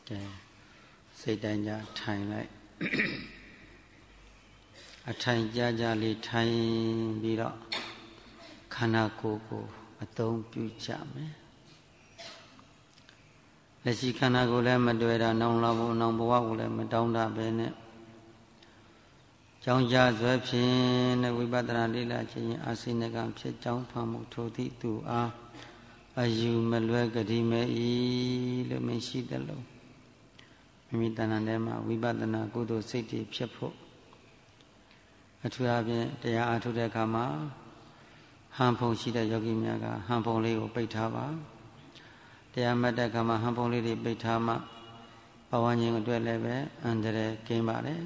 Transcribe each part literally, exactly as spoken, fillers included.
ကဲစိတ်တိုင်းကြထိုင်လိုက်အထိုင်ကြကြလေးထိုင်ပြီးတော့ခန္ဓာကိုယ်ကိုအသုံးပြုကြမယ်လက်ရှိခန္ဓာကိုယ်လည်းမတွေ့တာနောင်လာဖို့နောင်ဘဝကိုလည်းမတောင်းတပဲနဲ့ကြောင်းကြဆွဲဖြင့်ဝိပဿနာလေ့လာခြင်းအာစိနကံဖြစ်ကြောင်းဖန်မှုထိုသည့်သူအားအယူမလွဲကတိမဲ့ဤလို့မရှိသလိုမိမိတဏ္ဍာထဲမှာဝိပဿနာကုသိုလ်စိတ်တွေဖြစ်ဖို့အထူးအဖြင့်တရားအားထုတ်တဲ့အခါမှာဟန်ဖုံရှိတဲ့ယောဂီများကဟန်ဖုံလေးကိုပိတ်ထားပါတရားမှတ်တဲ့အခါမှာဟန်ဖုံလေးတွေပိတ်ထားမှဘဝဉာဏ်အတွက်လည်းပဲအန္တရာယ်ကင်းပါတယ်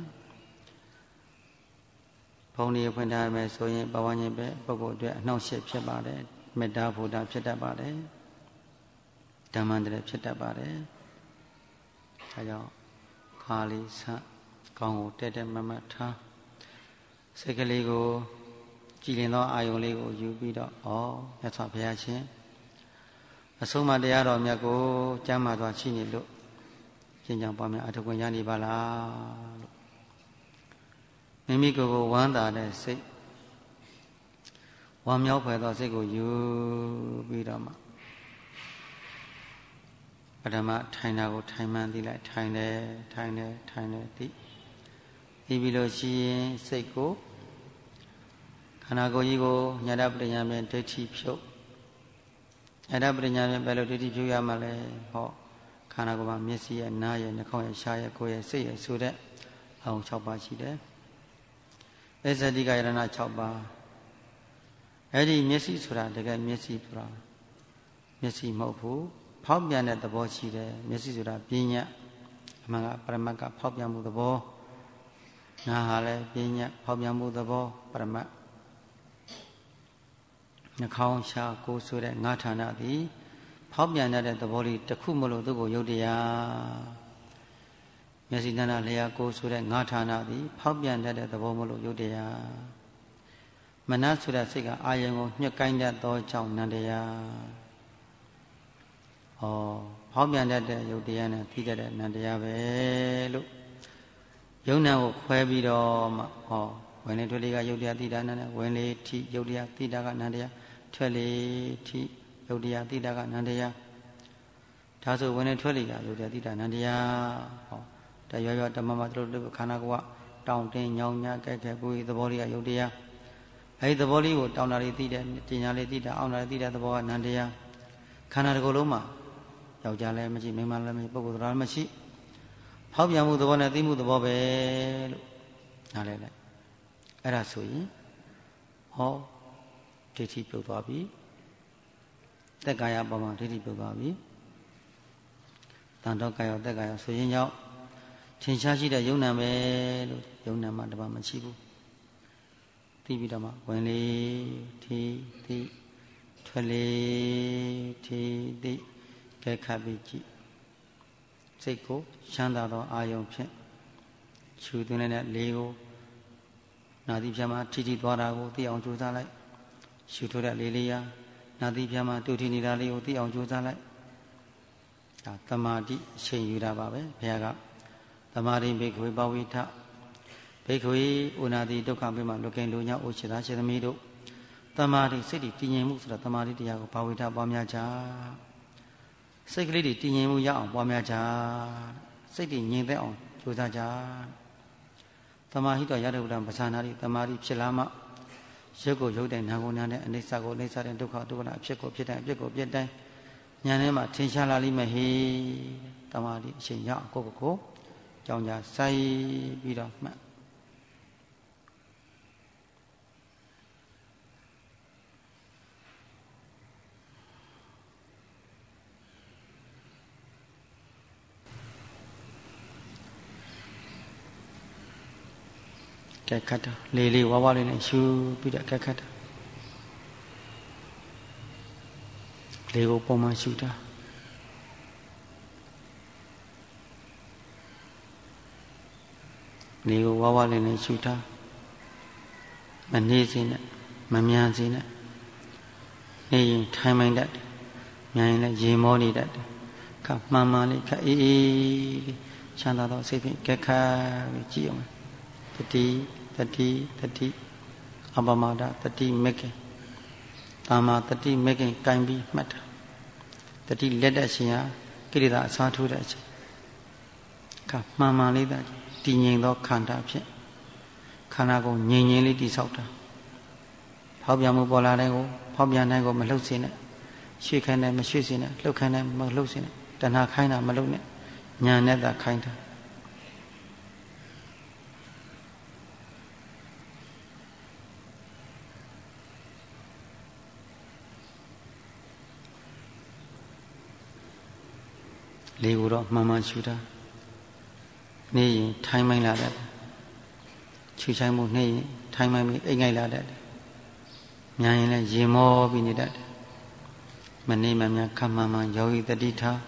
ဖုံလေးဖွင့်ထားမယ်ဆိုရင်ဘဝဉာဏ်ပဲပုဂ္ဂိုလ်အတွက်အနှောင့်အယှက်ဖြစ်ပါတယ်မေတ္တာဘုဒ္ဓဖြစ်တတ်ပါတယ်ဓမ္မန္တရာယ်ဖြစ်တတ်ပါတယ်အဲကြောင့်ခါလေးဆကောင်းကိုတက်တက်မမတ်ထားစိတ်ကလေးကိုကြည်လင်သောအာယုံလေးကိုယူပြီးတော့ဩမြတ်စွာဘုရားရှင်အဆုံးအမတရားတော်မြတ်ကိုကျမ်းမာစွာရှိနေလို့ကျင့်ကြံပွားများအထောက်အကူရနေပါလားလို့မိမိကိုယ်ကိုဝမ်းသာတဲ့စိတ်ဝမ်းမြောက်ဖွယ်သောစိတ်ကိုယူပြီးတော့မှပထမထိုင်တာကိုထိုင်မှန်းသိလိုက်ထိုင်တယ်ထိုင်တယ်ထိုင်တယ်သိသိပြီးလို့ရှိရင်စိတ်ကိုခန္ဓာကိုယ်ကြီးကိုညာတပရိညာဖြင့်ဒိဋ္ဌိဖြုတ်ညာတပရိညာဖြင့်ဘယ်လိုဒိဋ္ဌိဖြုတ်ရမှာလဲဟောခန္ဓာကိုယ်မှာမျက်စိရဲ့နားရဲ့နှာခေါင်းရဲ့ရှားရဲ့ကိုယ်ရဲ့စိတ်ရဲ့ဆိုတဲ့အောင်၆ပါးရှိတယ်အစ္ဆတိကယရဏ၆ပါးအဲ့ဒီမျက်စိဆိုတာတကယ်မျက်စိဆိုတာမျက်စိမဟုတ်ဘူးဖောက်ပြန်တဲ့သဘောရှိတယ်မျက်စိဆိုတာပညာအမှန်ကပရမတ်ကဖောက်ပြန်မှုသဘောနားဟာလည်းပညာဖောက်ပြန်မှုသဘောပရမတ်နှာခေါင်းရှားကိုယ်ဆိုတဲ့ငါးဌာနသည်ဖောက်ပြန်တဲ့သဘောလေးတစ်ခုမလို့သူ့ကိုယုတ်တရားမျက်စိတဏ္ဍလျာကိုယ်ဆိုတဲ့ငါးဌာနသည်ဖောက်ပြန်တဲ့သဘောမလို့ယုတ်တရားမနဆိုတဲ့စိတ်ကအာယုံကိုညှက်ကိုင်းတတ်သောကြောင့်နန္တရားဩဖောက်ပြန်တတ်တဲ့ယုတ်တရားနဲ့သိတတ်တဲ့နန္တရားပဲလို့ယုံနာကိုခွဲပြီးတော့မှဟောဝင်လေထွက်လေကယုတ်တရားသိတာနဲ့ဝင်လေထိယုတ်တရားသိတာကနန္တရားထွက်လေထိယုတ်တရားသိတာကနန္တရားဒါဆိုဝင်လေထွက်လေကယုတ်တရားသိတာနန္တရားဟောတရွရွတမမတို့တို့ခန္ဓာကိုယ်ကတောင်းတင်းညောင်းညာကြိုက်ခဲကိုယ်သဘောလေးကယုတ်တရားအဲဒီသဘောလေးကိုတောင်းတာလေးသိတယ်ပညာလေးသိတာအောင်းတာလေးသိတဲ့သဘောကနန္တရားခန္ဓာတစ်ခုလုံးမှာယောက်ျားလည်းမရှိမိန်းမလည်းမရှိပုဂ္ဂိုလ်တော်လည်းမရှိဖောက်ပြန်မှုသဘောနဲ့သိမှုသဘောပဲလို့နားလည်လိုက်အဲ့ဒါဆိုရင်ဟောဒိဋ္ဌိပြုတ်သွားပြီသက်ကာယပေါ်မှာဒိဋ္ဌိပြုတ်သွားပြီတန်တော်ကာယသက်ကာယဆိုရင်ကြောင့်ထင်ရှားရှိတဲ့ယုံနာပဲလို့ယုံနာမှတပါမရှိဘူးသိပြီးတော့မှဝင်လေထိသိထွက်လေထိသိကဲခပ်ပြီးကြည့်စိတ်ကိုချမ်းသာသောအာယုံဖြင့်ရှုသွင်းတဲ့လေကိုနာသီဖြာမှာထိထိသွားတာကိုသိအောင်ကြိုးစားလိုက်ရှုထိုးတဲ့လေလေးရာနာသီဖြာမှာတူထီနေတာလေးကိုသိအောင်ကြိုးစားလိုက်ဒါသမာဓိအချိန်ယူတာပါပဲဘုရားကသမာဓိဘိက္ခဝေပဝိထဘိက္ခဝေဥနာတိဒုက္ခပိမှာလွတ်ကင်းလူညာအိုရှိသားရှိသမီးတို့သမာဓိစိတ်တည်တည်ငြိမ်မှုဆိုတာသမာဓိတရားကိုဘာဝိထပွားများကြစိတ်ကလေးတွေတည်ငြိမ်မှုရအောင်ပွားများကြစိတ်တွေငြိမ်သက်အောင်ကြိုးစားကြသမာဟိတရတ္တဝတ္တပဇာနာတိသမာဓိဖြစ်လာမှရုပ်ကိုရုပ်တဲ့နာကိုနာတဲ့အိဋ္ဌကိုအိဋ္ဌတဲ့ဒုက္ခဒုက္ခအဖြစ်ကိုဖြစ်တဲ့အဖြစ်ကိုဖြစ်တိုင်းဉာဏ်ထဲမှာထင်ရှားလာလိမ့်မယ်ဟေသမာဓိအချိန်ရအောင်ကိုယ့်ကိုယ်ကိုကြောင်းကြစိုက်ပြီးတော့မှတ်ကဲခတ်တာလေးလေးဝါးဝါးလေးနဲ့ရှူပြီးတော့ကဲခတ်တာလေးကိုပုံမှန်ရှူတာလေးကိုဝါးဝါးလေးနဲ့ရှူတာမနေစေနဲ့မမြန်စေနဲ့နေရင်ထိုင်မှန်တတ်တယ်မြန်ရင်လည်းရေမောနေတတ်တယ်ခခါမှန်မှန်လေးခါအေးအေးလေးချမ်းသာသောစိတ်ဖြင့်ကဲခါပြီးကြည့်အောင်တတိတတိတတိအပမဒတတိမေခင်တာမာတတိမေခင်ကင်ပြီးမှတ်တာတတိလက်တဲ့အချိန်ဟာကိလေသာအစားထိုးတဲ့အချိန်ခါမှန်မှန်လေးသာတည်ငြိမ်သောခန္ဓာဖြင့်ခန္ဓာကိုငြိမ်ငြိမ်လေးတည်ဆောက်တာဖောက်ပြန်မှုပေါ်လာတဲ့ကိုဖောက်ပြန်တဲ့ကိုမလှုပ်စေနဲ့ရွှေ့ခိုင်းတယ်မရွှေ့စေနဲ့လှုပ်ခိုင်းတယ်မလှုပ်စေနဲ့တဏှာခိုင်းတာမလှုပ်နဲ့ညာနဲ့သာခိုင်းတာလေကိုတော့မှန်မှန်ရှူတာနေရင်ထိုင်းမိုင်းလာတယ်ချူချိုင်းမှုနေရင်ထိုင်းမိုင်းပြီးအိတ်ငိုက်လာတယ်ညာရင်လည်းရင်မောပြီးနေတတ်တယ်မနေမှများခမှန်မှန်ယောဂီတတိထား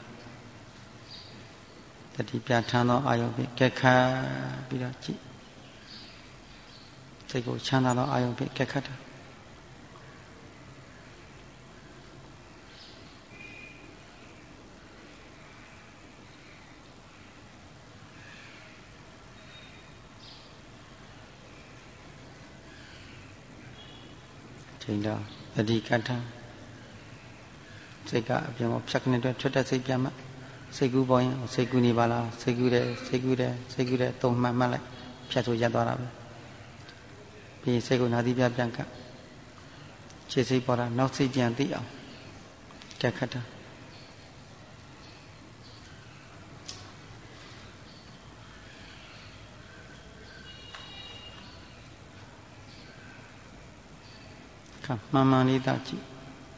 တတိပြထမ်းသောအာယုံဖြင့်ကဲခတ်ပြီးတော့ကြည့်စိတ်ကိုချမ်းသာသောအာယုံဖြင့်ကဲခတ်တာချိန်တော့တတိကထစိတ်ကအပြင်ကိုဖြတ်ကနေတော့ထွက်တဲ့စိတ်ပြန်မှစိတ်ကူးပေါ်ရင်စိတ်ကူးနေပါလားစိတ်ကူးတယ်စိတ်ကူးတယ်စိတ်ကူးတယ်သုံးမှတ်မှတ်လိုက်ဖြတ်ဆိုရပ်သွားတာပဲပြီးစိတ်ကိုနာသီးပြပြန်ကခြေစိတ်ပေါ်တာနောက်စိတ်ပြန်သိအောင်ကြက်ခတ်တာခမှန်မှန်လေးသာကြည့်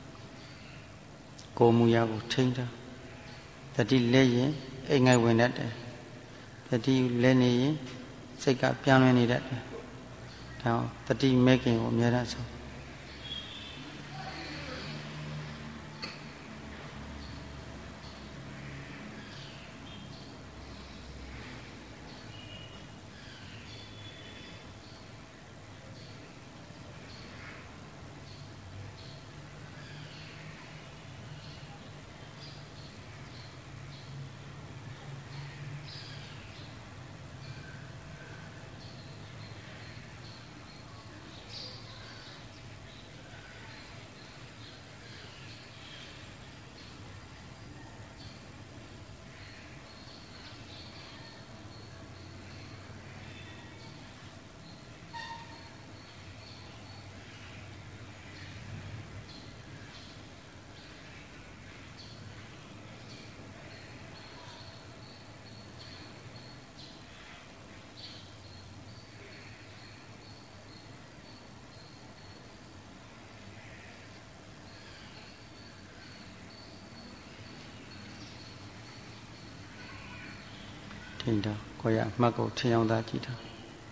ကိုယ်မူရာကိုထိန်းတာတတိလဲရင်အိမ်ငိုက်ဝင်တတ်တယ်တတိလဲနေရင်စိတ်ကပြန်လွင်နေတတ်တယ်ဒါတတိမဲခင်ကိုအများအားဆုံးထိန်းတာကိုယ်ရအမှတ်ကိုထင်အောင်သာကြည့်တာ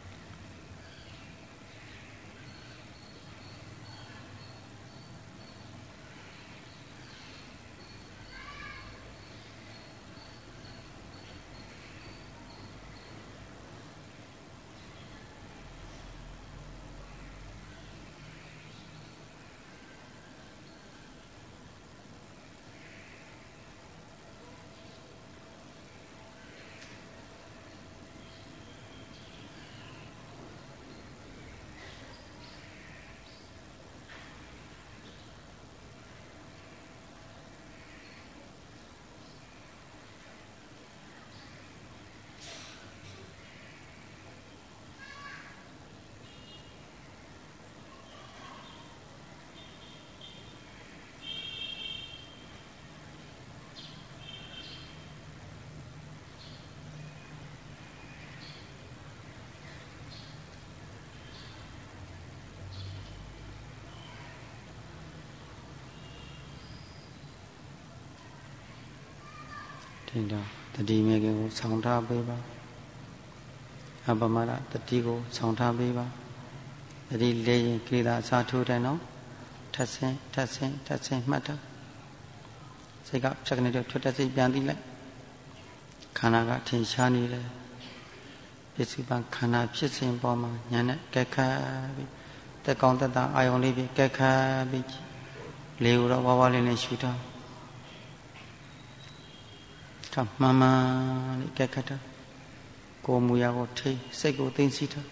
ထိန်းတာတတိမေခင်ကိုဆောင်းထားပေးပါအပမဒတတိကိုဆောင်းထားပေးပါတတိလေးရင်ကိလေသာအစားထိုးတယ်နော်ထပ်ဆင်းထပ်ဆင်းထပ်ဆင်းမှတ်တာစိတ်ကဖြတ်ကနေတော့ထွက်တဲ့စိတ်ပြန်သိလိုက်ခန္ဓာကထင်ရှားနေတယ်ပစ္စည်းပန်ခန္ဓာဖြစ်စဉ်ပေါ်မှာညာနဲ့ကဲခတ်ပြီးတက်ကောင်းတက်တာအာယုံလေးပြီးကဲခတ်ပြီးလေကိုတော့ဝါဝါလေးနဲ့ရှူထားကမှန်မှန်လေးကဲခတ်တာကိုယ်မူရာကိုထိစိတ်ကိုသိသိထား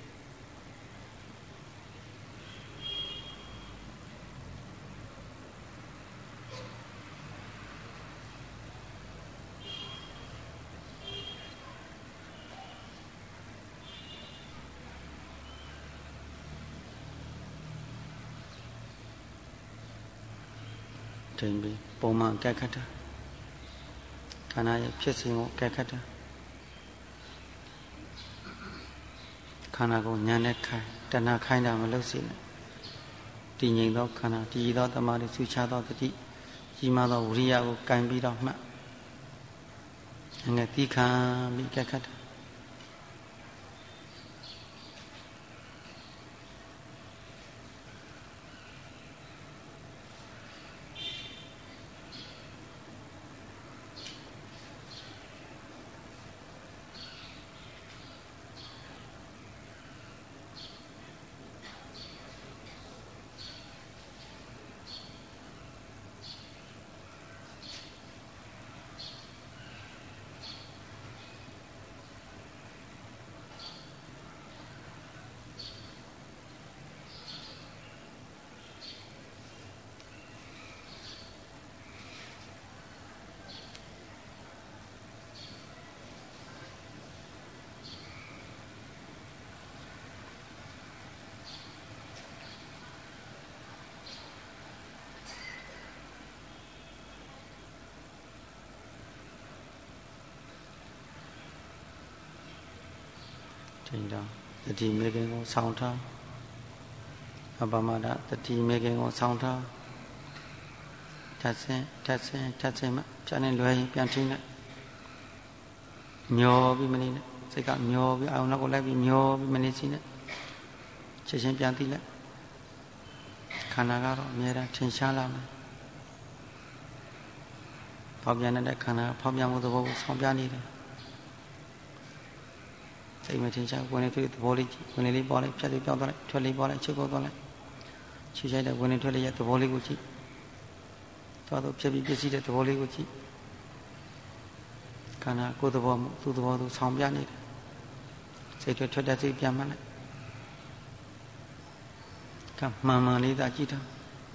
ထိန်ပြီးပုံမှန်ကဲခတ်တာခန္ဓာရဲ့ဖြစ်စဉ်ကိုကဲခတ်တာခန္ဓာကိုညာနဲ့ခိုင်းတဏှာခိုင်းတာမလုပ်စေနဲ့တည်ငြိမ်သောခန္ဓာတည်သောတမာတိဆူချသောတတိကြီးမားသောဝိရိယကိုကင်ပြီးတော့မှတ်ငါတိခံပြီးကဲခတ်တာထိန်တော့တတိမေခင်ကိုဆောင်းထားအပမဒတတိမေခင်ကိုဆောင်းထားထပ်ဆင်းထပ်ဆင်းထပ်ဆင်းမှပြန်နေလွယ်ရင်ပြန်ထိန်းလိုက်မျောပြီးမနေနဲ့စိတ်ကမျောပြီးအောင်နောက်ကိုလိုက်ပြီးမျောပြီးမနေစီနဲ့ချက်ချင်းပြန်သိလိုက်ခန္ဓာကတော့အများအားထင်ရှားလာမယ်ဖောက်ပြန်တဲ့ခန္ဓာဖောက်ပြန်မှုသဘောကိုဆောင်းပြနေတယ်စိတ်မထင်ရှားဝင်နေတွေ့သဘောလေးကြည့်ဝင်နေလေးပေါ်လိုက်ဖြတ်လေးပြောင်းသွားလိုက်ထွက်လေးပေါ်လိုက်ချုပ်ပေါ်သွားလိုက်ချီချိုက်တဲ့ဝင်နေထွက်လေးရဲ့သဘောလေးကိုကြည့်သွားတော့ဖြစ်ပြီးပြည့်စည်တဲ့သဘောလေးကိုကြည့်ခန္ဓာကိုယ်သဘောမှုသူ့သဘောသူဆောင်းပြနေတယ်စိတ်ထွက်ထွက်တဲ့စိတ်ပြန်မှန်းလိုက်ကမှန်မှန်လေးသာကြည့်တာ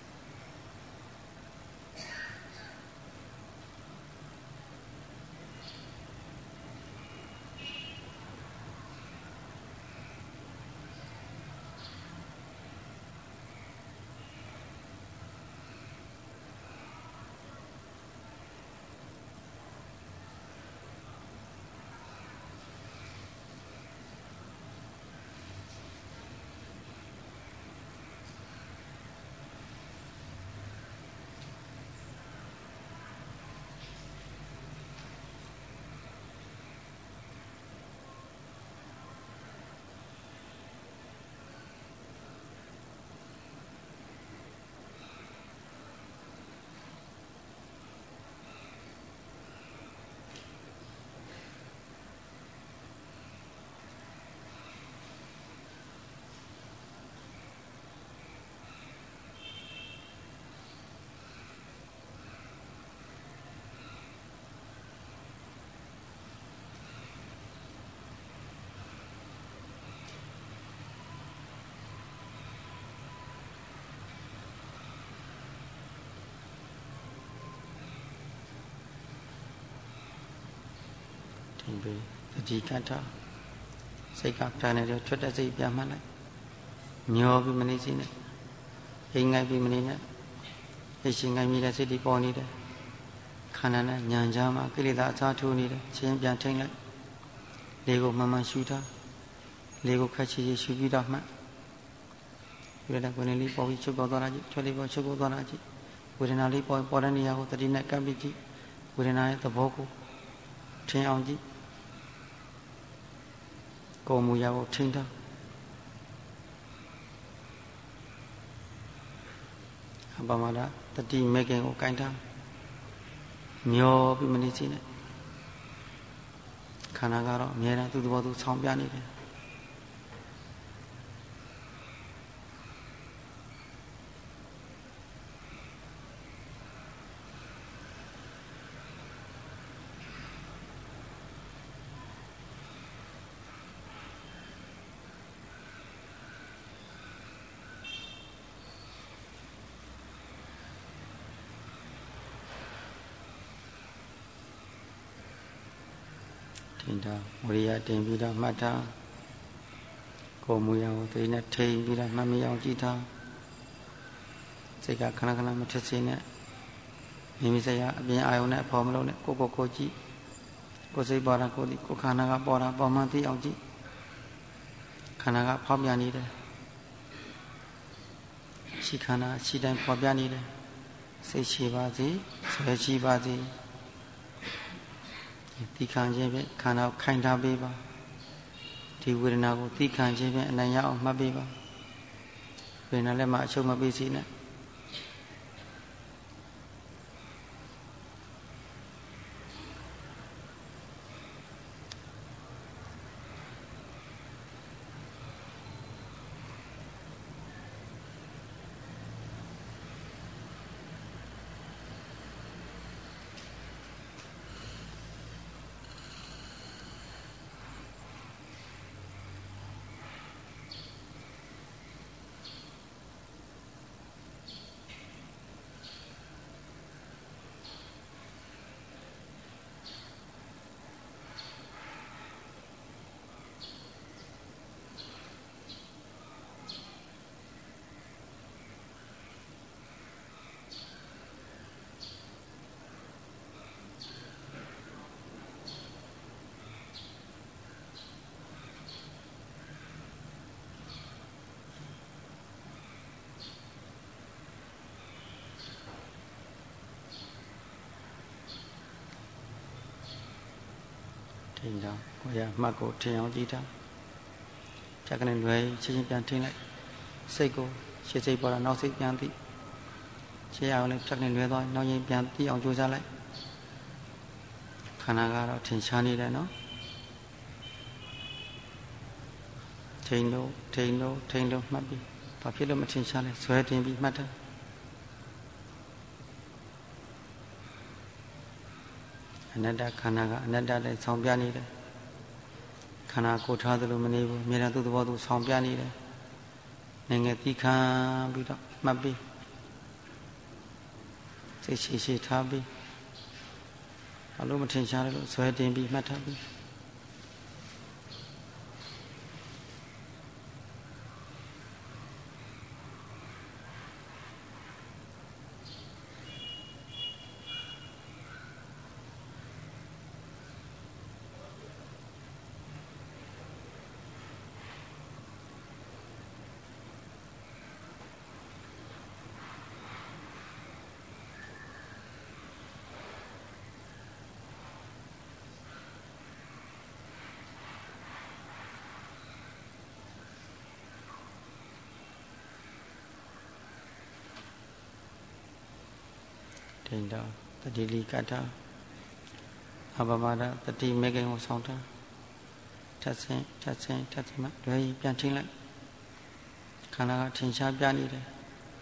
ပြီးတတိကထစိတ်ကပြန်နေတယ်ထွက်တဲ့စိတ်ပြန်မှတ်လိုက်မျောပြီးမနေစီနဲ့အိမ်ငိုက်ပြီးမနေနဲ့အိရှင်ငိုက်မိတဲ့စိတ်တွေပေါ်နေတယ်ခန္ဓာနဲ့ညာကြားမှာကိလေသာအစားထိုးနေတယ်ချင်းပြန်ထိန်လိုက်လေကိုမှန်မှန်ရှူထားလေကိုခက်ချီချီရှူပြီးတော့မှတ်ပြီးတော့ကိုယ်နေလေးပေါ်ပြီးချုပ်ပေါ်သွားတာကြည့်ထွက်လေးပေါ်ချုပ်ပေါ်သွားတာကြည့်ဝေဒနာလေးပေါ်ပေါ်တဲ့နေရာကိုတတိနဲ့ကပ်ပြီးကြည့်ဝေဒနာရဲ့သဘောကိုထင်အောင်ကြည့်ကိုယ်မူရာကိုထိန်းထားအပမဒတတိမေခင်ကိုကင်ထားမျောပြီးမနေစီနဲ့ခန္ဓာကတော့အများအားသူ့သဘောသူဆောင်းပြနေတယ်တင်တာဝရိယတင်ပြီးတော့မှတ်ထားကိုယ်မူရကိုသိနဲ့ထိန်ပြီးတော့မှတ်မိအောင်ကြည့်ထားစိတ်ကခဏခဏမထစ်စေနဲ့မိမိစိတ်ကအပြင်အာယုံနဲ့အဖော်မလို့နဲ့ကိုကိုကိုကြည့်ကိုစိတ်ပေါ်တာကိုဒီကိုခန္ဓာကပေါ်တာပေါ်မှသိအောင်ကြည့်ခန္ဓာကဖောက်ပြန်နေတယ်ရှိခန္ဓာရှိတိုင်းဖော်ပြနေတယ်စိတ်ရှိပါစေဆွဲရှိပါစေဒီခံခြင်းဖြင့်ခန္ဓာကိုခိုင်ထားပေးပါဒီဝေဒနာကိုသိခံခြင်းဖြင့်အနိုင်ရအောင်မှတ်ပေးပါဝေဒနာလည်းမှအချုပ်မပေးစေနဲ့ထိန်တော့ကိုရမှတ်ကိုထင်အောင်ကြည့်ထားချက်ကနေလွယ်ချင်းချင်းပြန်ထင်းလိုက်စိတ်ကိုရှေ့စိတ်ပေါ်တာနောက်စိတ်ပြန်သိရှေ့အောင်လည်းချက်ကနေလွယ်သွားနောက်ရင်ပြန်သိအောင်ကြိုးစားလိုက်ခန္ဓာကတော့ထင်ရှားနေတယ်နော်ထိန်လို့ထိန်လို့ထိန်လို့မှတ်ပြီးဘာဖြစ်လို့မထင်ရှားလဲဇွဲတင်ပြီးမှတ်ထားအနတ္တခန္ဓာကအနတ္တနဲ့ဆောင်ပြနေတယ်ခန္ဓာကိုထားသလိုမနေဘူးအမြဲတမ်းသူ့သဘောသူဆောင်ပြနေတယ်ငယ်ငယ်သိခံပြီးတော့မှတ်ပြီးစိတ်ရှိရှိထားပြီးဘာလို့မထင်ရှားလဲလို့ဇွဲတင်ပြီးမှတ်ထားပြီးထိန်တော့တတိလိကတာအပမဒတတိမေခင်ကိုဆောင်တာထပ်ဆင်းထပ်ဆင်းထပ်ဆင်းမှလွယ်ရင်ပြန်ထင်းလိုက်ခန္ဓာကထင်ရှားပြနေတယ်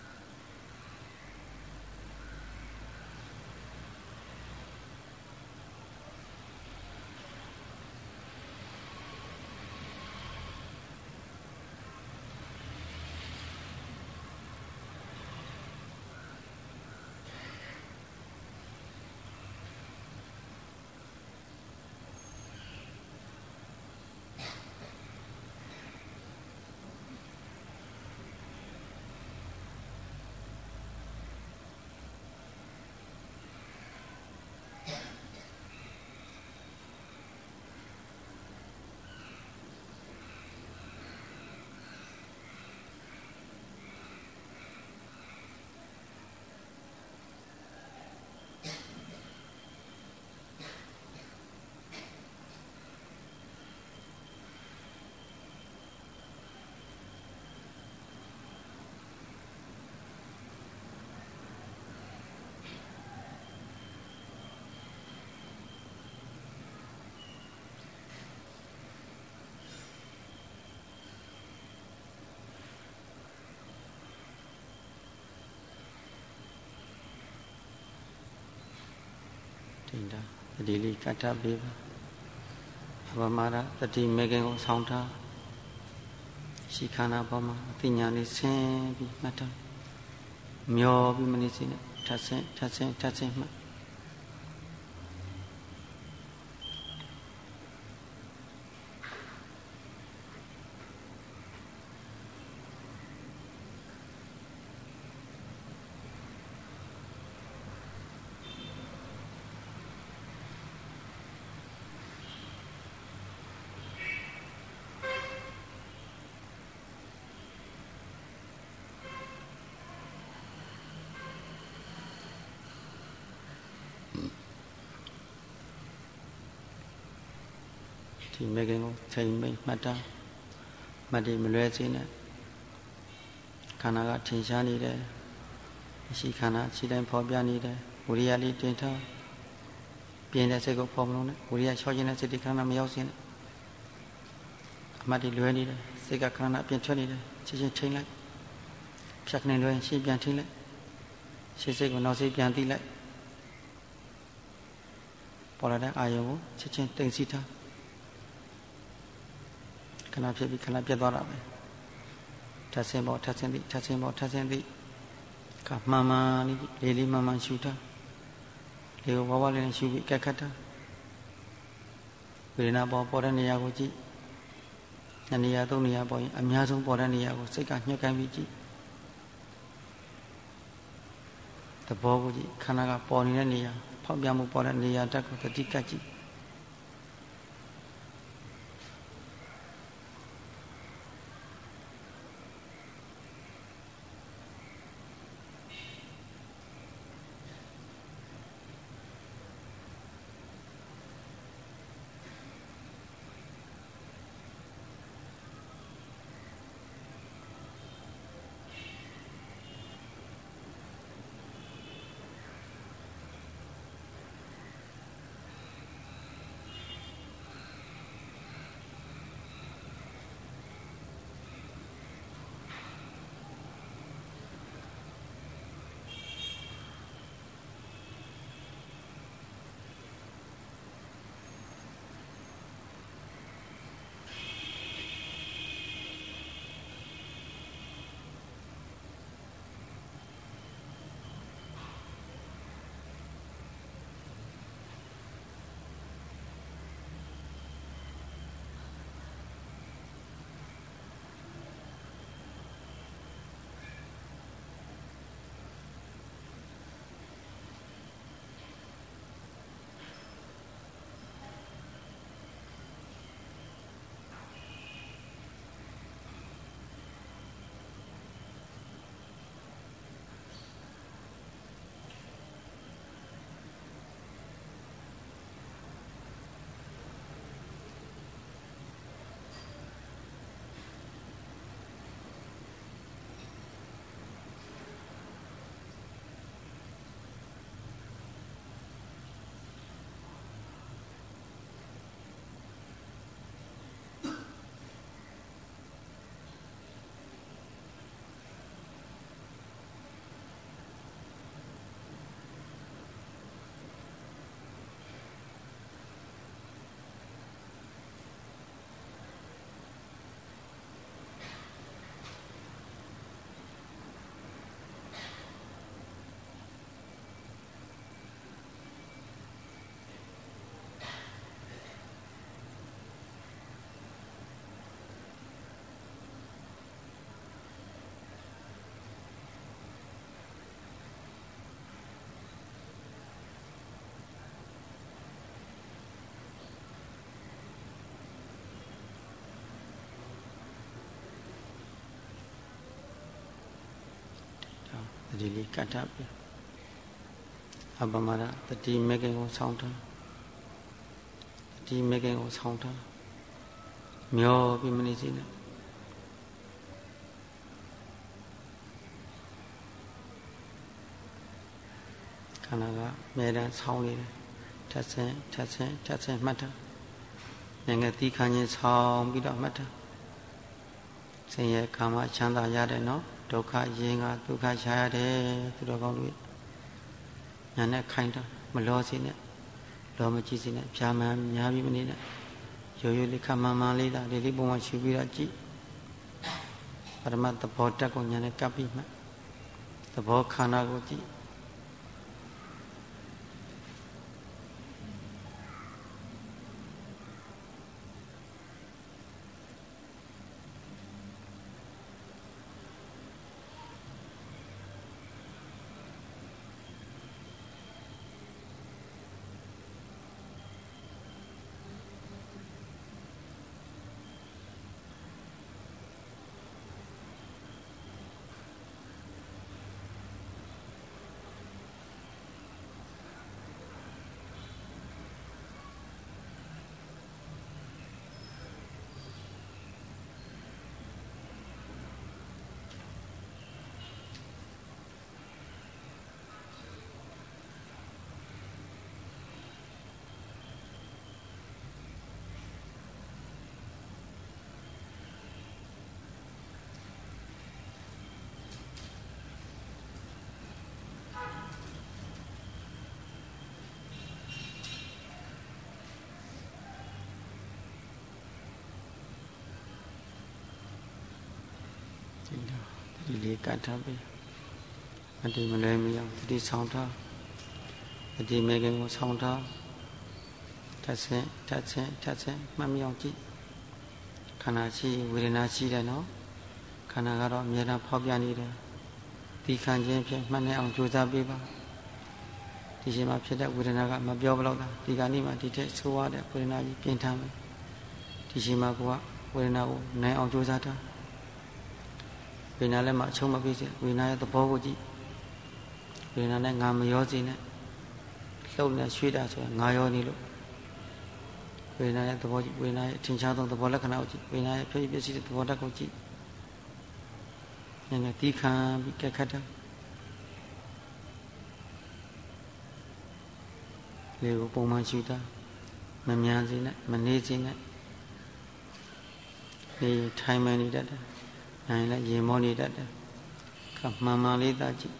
ထိန်တာတတိလိကတာပေးပါအပမဒတတိမေခင်ကိုဆောင်ထားရှိခန္ဓာပေါ်မှာအသိဉာဏ်လေးဆင်းပြီးမှတ်ထားမျောပြီးမနေစေနဲ့ထပ်ဆင်းထပ်ဆင်းထပ်ဆင်းမှတ်ဒီမေခင်ကိုချိန်မိတ်မှတ်တာမတ်ဒီမလွဲစေနဲ့ခန္ဓာကထင်ရှားနေတယ်ရှိခန္ဓာရှိတိုင်းဖော်ပြနေတယ်ဝိရိယလေးတင်ထားပြင်းတဲ့စိတ်ကိုဖော်မလို့နဲ့ဝိရိယချောခြင်းတဲ့စိတ်ဒီခန္ဓာမရောက်စေနဲ့အမတ်ဒီလွဲနေတယ်စိတ်ကခန္ဓာအပြင်ထွက်နေတယ်ချက်ချင်းထိန်လိုက်ဖြတ်နေလွဲရှင်းပြန်ထိလိုက်ရှင်းစိတ်ကိုနောက်စိတ်ပြန်သိလိုက်ပေါ်လာတဲ့အာယုံကိုချက်ချင်းတိမ်စီထားခဏဖြစ်ပြီးခဏပြတ်သွားတာပဲထပ်ဆင်းပေါ်ထပ်ဆင်းသည်ထပ်ဆင်းပေါ်ထပ်ဆင်းသည်ကမှန်မှန်လေးလေးမှန်မှန်ရှုထားလေးကိုဝဝလေးနဲ့ရှုပြီးကက်ခတ်ထားဝေဒနာပေါ်ပေါ်တဲ့နေရာကိုကြည့်နှစ်နေရာသုံးနေရာပေါ်ရင်အများဆုံးပေါ်တဲ့နေရာကိုစိတ်ကညှက်ကိုင်းပြီးကြည့်သဘောကိုကြည့်ခန္ဓာကပေါ်နေတဲ့နေရာဖောက်ပြမှုပေါ်တဲ့နေရာတက်ကိုတတိကတ်ကြည့်ဒီလေးကတ်ထားပြီအပမရတတိမေခင်ကိုဆောင်းထားတတိမေခင်ကိုဆောင်းထားမျောပြီးမနေစီနဲ့ခန္ဓာကမဲတန်းဆောင်းနေတယ်ထပ်ဆင်းထပ်ဆင်းထပ်ဆင်းမှတ်ထားငငယ်သီးခါချင်းဆောင်းပြီးတော့မှတ်ထားဆင်းရဲကာမချမ်းသာရတယ်နော်ဒုက္ခရင်ကဒုက္ခရှားရတယ်သူတော်ကောင်းတို့ညာနဲ့ခိုင်းတာမလောစီနဲ့လောမကြည့်စီနဲ့ဖြာမှန်များပြီးမနေနဲ့ရိုးရိုးလေးခမှန်မှန်လေးတာလေးလေးပုံမှန်ရှုပြီးတော့ကြည့်ပရမတ်သဘောတက်ကိုညာနဲ့ကပ်ပြီးမှသဘောခန္ဓာကိုကြည့်ဒီတော့ဒီလေးကတ်ထားပြီအတိမလွဲမရအောင်ဒီဆောင်ထားအတိမေခင်ကိုဆောင်ထားထပ်ဆင်းထပ်ဆင်းထပ်ဆင်းမှတ်မြောင်ကြည့်ခန္ဓာရှိဝေဒနာရှိတယ်နော်ခန္ဓာကတော့အမြဲတမ်းဖောက်ပြန်နေတယ်ဒီခံခြင်းဖြင့်မှတ်နေအောင်ကြိုးစားပေးပါဒီချိန်မှာဖြစ်တဲ့ဝေဒနာကမပြောဘလို့တာဒီကနေ့မှဒီထက်ဆိုးရတဲ့ဝေဒနာကြီးပြင်းထန်မယ်ဒီချိန်မှာကိုကဝေဒနာကိုနိုင်အောင်ကြိုးစားတာဝေဒနာလည်းမအချုံးမပေးစေဝေဒနာရဲ့သဘောကိုကြည့်ဝေဒနာနဲ့ငါမရောစေနဲ့လှုပ်နေရွှေ့တာဆိုရင်ငါရောနေလို့ဝေဒနာရဲ့သဘောကြည့်ဝေဒနာရဲ့အထင်ရှားဆုံးသဘောလက္ခဏာကိုကြည့်ဝေဒနာရဲ့ဖြစ်ဖြစ်ရှိတဲ့သဘောဓာတ်ကိုကြည့်နည်းနည်းတီးခံပြီးကဲခတ်တာလေကိုပုံမှန်ရှုတာမမြန်စေနဲ့မနေစေနဲ့လေထိုင်မှန်နေတတ်တယ်နိုင်လည်းရေမောနေတတ်တယ်ခမှန်မှန်လေးသာကြည့်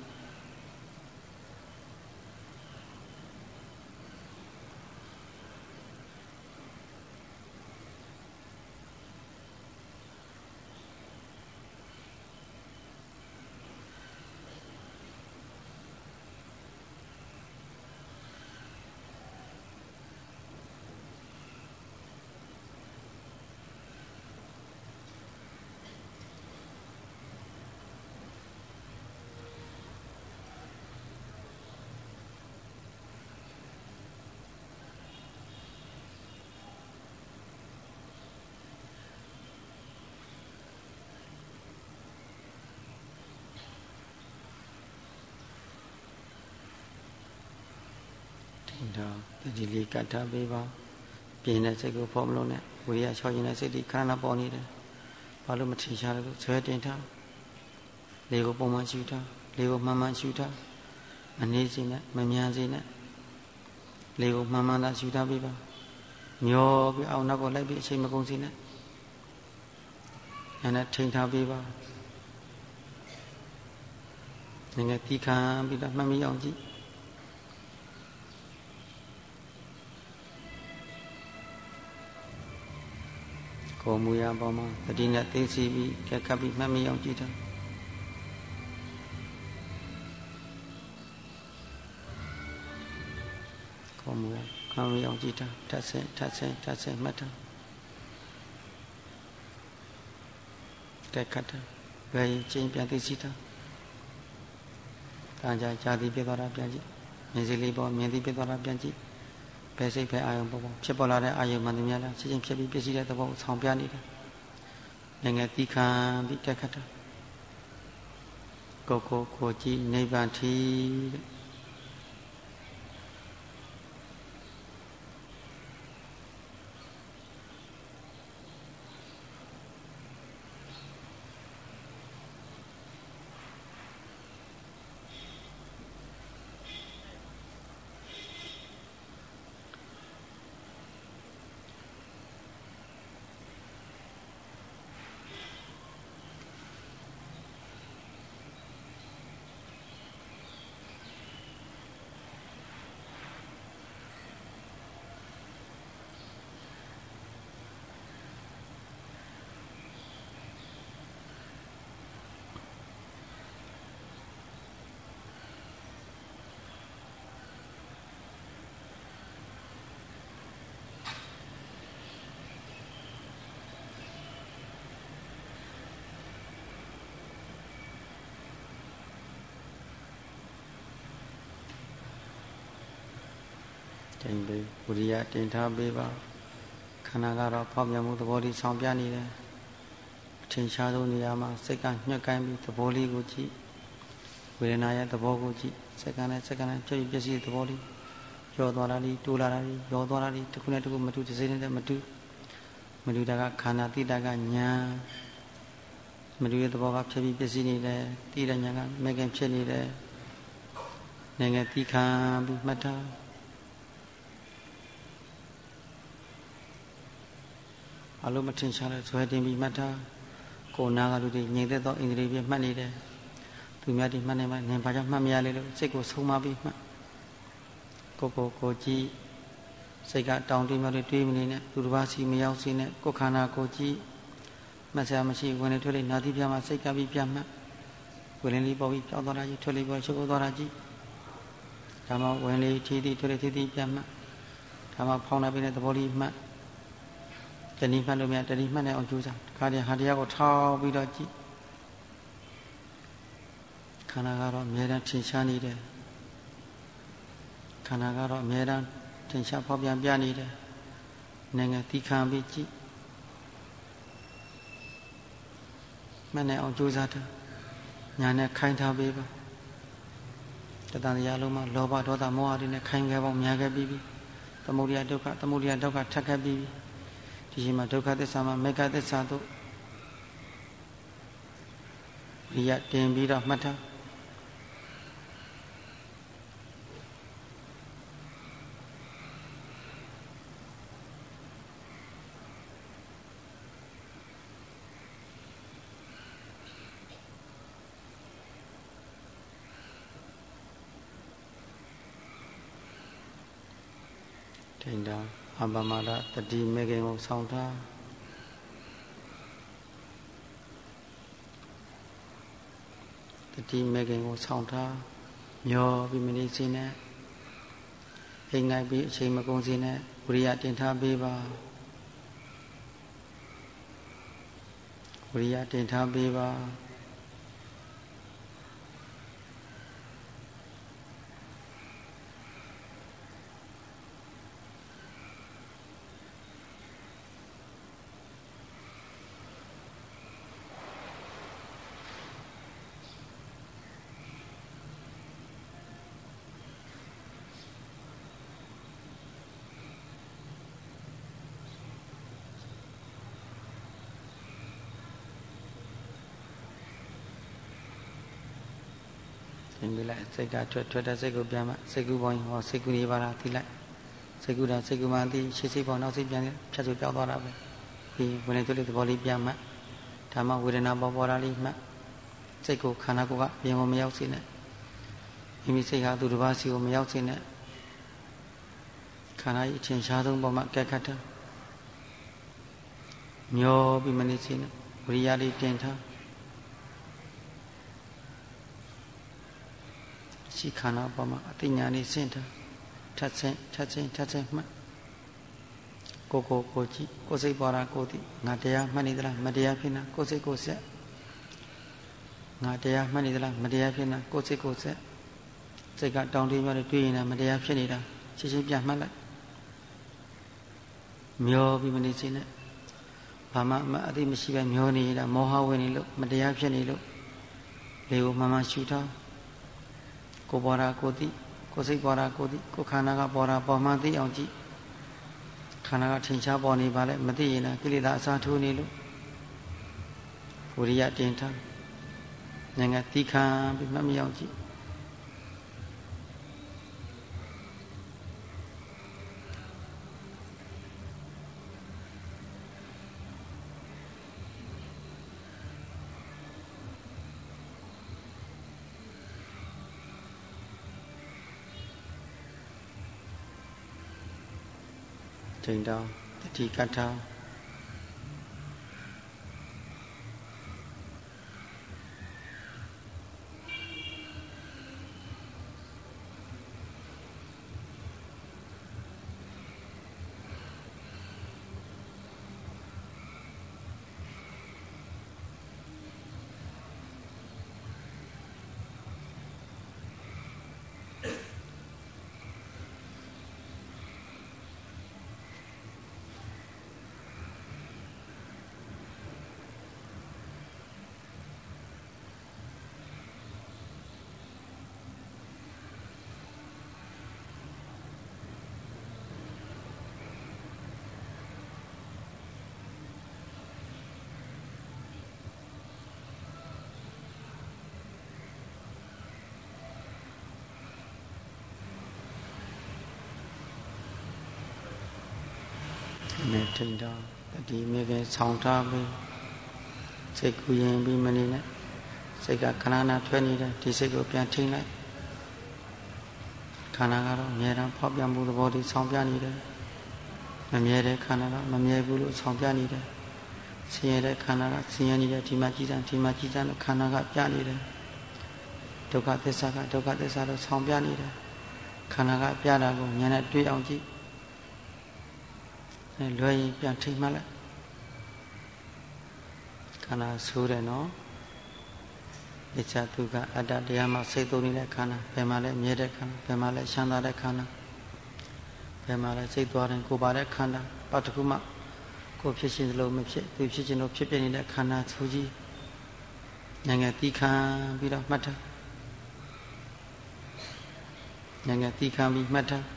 တော့ဒီလေးကတ်ထားပေးပါပြင်းတဲ့စိတ်ကိုဖော်မလို့နဲ့ဝိရိယချောခြင်းတဲ့စိတ်ဒီခန္ဓာပေါ်နေတယ်ဘာလို့မထင်ရှားလဲလို့ဇွဲတင်ထားလေကိုပုံမှန်ရှုထားလေကိုမှန်မှန်ရှုထားမနေစေနဲ့မမြန်စေနဲ့လေကိုမှန်မှန်သာရှုထားပေးပါမျောပြီးအောင်နောက်ကိုလိုက်ပြီးအချိန်မကုန်စေနဲ့အဲ့ဒါထိန်ထားပေးပါငယ်ငယ်တီးခံပြီးတော့မှတ်မိအောင်ကြည့်ကိုယ်မူရပေါ်မှာတတိနဲ့သိသိပြီးကဲခတ်ပြီးမှတ်မိအောင်ကြည့်တာကိုယ်မူရခံမိအောင်ကြည့်တာထပ်ဆင်းထပ်ဆင်းထပ်ဆင်းမှတ်တာကဲခတ်တာဘယ်ချင်းပြန်သိသိတာတန်ကြာကြာသည်ပြသွားတာပြန်ကြည့်မြင်စိလေးပေါ်မြင်သည်ပြသွားတာပြန်ကြည့်ဘယ်စိတ်ပဲအာယုံပေါ်ပေါ်ဖြစ်ပေါ်လာတဲ့အာယုံမှန်သမျှလားချက်ချင်းဖြစ်ပြီးပြည့်စည်တဲ့သဘောကိုဆောင်ပြနေတယ်ငယ်ငယ်တီးခံပြီးကဲခတ်တာကိုကိုကိုကြည့်နိဗ္ဗာန်ထီတဲ့တင်ပေးဝိရိယတင်ထားပေးပါခန္ဓာကတော့ဖောက်ပြန်မှုသဘောလေးဆောင်ပြနေတယ်အထင်ရှားဆုံးနေရာမှာစိတ်ကညှက်ကိုင်းပြီးသဘောလေးကိုကြည့်ဝေဒနာရဲ့သဘောကိုကြည့်စက္ကန့်နဲ့စက္ကန့်နဲ့ပြည့်ပြည့်စည်သဘောလေးရောသွားတာလေးတိုးလာတာလေးရောသွားတာလေးတစ်ခုနဲ့တစ်ခုမတူတစ်စိမ့်နဲ့မတူမတူတာကခန္ဓာတိတာကညာမတူတဲ့သဘောကဖြစ်ပြီးပြည့်စည်နေတယ်တိတဲ့ညာကမေခင်ဖြစ်နေတယ်ငယ်ငယ်တီးခံပြီးမှတ်ထားအလုံးမထင်ရှားလဲဇွဲတင်ပြီးမှတ်ထားကိုယ်နာကလူတွေငြိမ်သက်သောဣန္ဒြေပြမှတ်နေတယ်သူများဒီမှတ်နေမှနင်ဘာကြောင့်မှတ်မရလဲလို့စိတ်ကိုဆုံးမပြီးမှတ်ကိုကိုကိုကြည့်စိတ်ကတောင်းတမြောက်တွေတွေးမနေနဲ့သူတစ်ပါးစီမရောက်စေနဲ့ကိုယ်ခန္ဓာကိုကြည့်မမှတ်စရာမရှိဝင်လေထွက်လေနာသီးပြမှာစိတ်ကပ်ပြီးပြမှတ်ဝင်လေလေးပေါ်ပြီးကြောက်သွားတာကြီးထွက်လေပေါ်ချုပ်သွားတာကြီးဒါမှဝင်လေထီးထီးထွက်လေထီးထီးပြမှတ်ဒါမှဖောင်းနေပြီးတဲ့သဘောလေးမှတ်တဏှိမှတ်လို့မြတ်တဏှိမှတ်နေအောင်ကြိုးစားခါတည်းဟာတရားကိုထောက်ပြီးတော့ကြည့်ခန္ဓာကတော့အမြဲတမ်းထင်ရှားနေတယ်ခန္ဓာကတော့အမြဲတမ်းထင်ရှားဖော်ပြပြနေတယ်နိုင်ငံတိခံပြီးကြည့်မှတ်နေအောင်ကြိုးစားတာညာနဲ့ခိုင်းထားပေးပါတတန်တရားလုံးမှာလောဘဒေါသမောဟတွေနဲ့ခိုင်းခဲ့ပေါင်းများခဲ့ပြီးပြီသမုဒယဒုက္ခသမုဒယဒုက္ခထပ်ခဲ့ပြီးပြီဒီချိန်မှာဒုက္ခသစ္စာမှာမေဃသစ္စာတို့ဒီရတင်ပြီးတော့မှတ်ထားထိန်တာအပမဒတတိမေခင်ကိုဆောင်းထားတတိမေခင်ကိုဆောင်းထားမျောပြီးမနေစင်းနဲ့အိမ်ငိုက်ပြီးအချိန်မကုန်စင်းနဲ့ဝိရိယတင်ထားပေးပါဝိရိယတင်ထားပေးပါသင်ပြလိုက်စိတ်ကထွက်ထွက်တဲ့စိတ်ကိုပြန်မှစိတ်ကူပေါင်းဟောစိတ်ကူနေပါလားသိလိုက်စိတ်ကူတာစိတ်ကူမှသိရှေ့စိတ်ပေါ်နောက်စိတ်ပြန်ဖြတ်ဆိုကြောက်သွားတာပဲဒီဝင်နေတွေ့တဲ့သဘောလေးပြန်မှဓမ္မဝေဒနာပေါ်ပေါ်လာလေးမှစိတ်ကိုခန္ဓာကိုယ်ကပြင်ကိုမရောက်စေနဲ့မိမိစိတ်ဟာသူတစ်ပါးစီကိုမရောက်စေနဲ့ခန္ဓာရဲ့အထင်ရှားဆုံးပေါ်မှာကဲခတ်တာမျောပြီးမနေစေနဲ့ဝိရိယလေးတင်ထားရှိခန္ဓာပေါ်မှာအသိဉာဏ်လေးဆင့်ထားထပ်ဆင့်ထပ်ဆင့်ထပ်ဆင့်မှတ်ကိုကိုကိုကြည့်ကိုစိတ်ပေါ်တာကိုသိငါတရားမှတ်နေသလားမတရားဖြစ်နေကိုစိတ်ကိုဆက်ငါတရားမှတ်နေသလားမတရားဖြစ်နေကိုစိတ်ကိုဆက်စိတ်ကတောင်းတမျိုးနဲ့တွေ့ရင်လည်းမတရားဖြစ်နေတာရှင်းရှင်းပြမှတ်လိုက်မျောပြီးမနေစေနဲ့ဘာမှအသိမရှိပဲမျောနေတာမောဟဝင်နေလို့မတရားဖြစ်နေလို့လေကိုမှန်မှန်ရှုထားကိုပေါ်တာကိုသိကိုစိတ်ပေါ်တာကိုသိကိုခန္ဓာကပေါ်တာပေါ်မှသိအောင်ကြည့်ခန္ဓာကထင်ရှားပေါ်နေပါလေမသိရင်လည်းကိလေသာအစားထိုးနေလို့ဝိရိယတင်ထားနိုင်ငံတိခံပြီးမှတ်မအောင်ကြည့်ချိန်တောင်တတိကထာနဲ့ထိန်တော့ဒီမြေကဆောင်းထားပြီးစိတ်ကူရင်ပြီးမနေနဲ့စိတ်ကခဏခဏထွက်နေတယ်ဒီစိတ်ကိုပြန်ထိန်လိုက်ခန္ဓာကတော့အမြဲတမ်းဖောက်ပြန်မှုသဘောတွေဆောင်းပြနေတယ်မမြဲတဲ့ခန္ဓာကမမြဲဘူးလို့ဆောင်းပြနေတယ်ဆင်းရဲတဲ့ခန္ဓာကဆင်းရဲနေတဲ့ဒီမှာကြည်စံဒီမှာကြည်စံလို့ခန္ဓာကပြနေတယ်ဒုက္ခသစ္စာကဒုက္ခသစ္စာလို့ဆောင်ပြနေတယ်ခန္ဓာကပြတာကိုဉာဏ်နဲ့တွေးအောင်ကြည့်အဲလွယ်ရင်ပြန်ထိမှတ်လိုက်ခန္ဓာဆိုးတယ်နော်အစ္ဆဒုက္ခအတ္တတရားမှာစိတ်သုံးနေတဲ့ခန္ဓာဘယ်မှာလဲမြဲတဲ့ခန္ဓာဘယ်မှာလဲချမ်းသာတဲ့ခန္ဓာဘယ်မှာလဲစိတ်သွားတယ်ကိုယ်ပါတဲ့ခန္ဓာပတ်တစ်ခုမှကိုယ်ဖြစ်ခြင်းလို့မဖြစ်သူဖြစ်ခြင်းလို့ဖြစ်ပြနေတဲ့ခန္ဓာသူကြီးဉာဏ်ငယ်တီးခံပြီးတော့မှတ်ထားဉာဏ်ငယ်တီးခံပြီးမှတ်ထား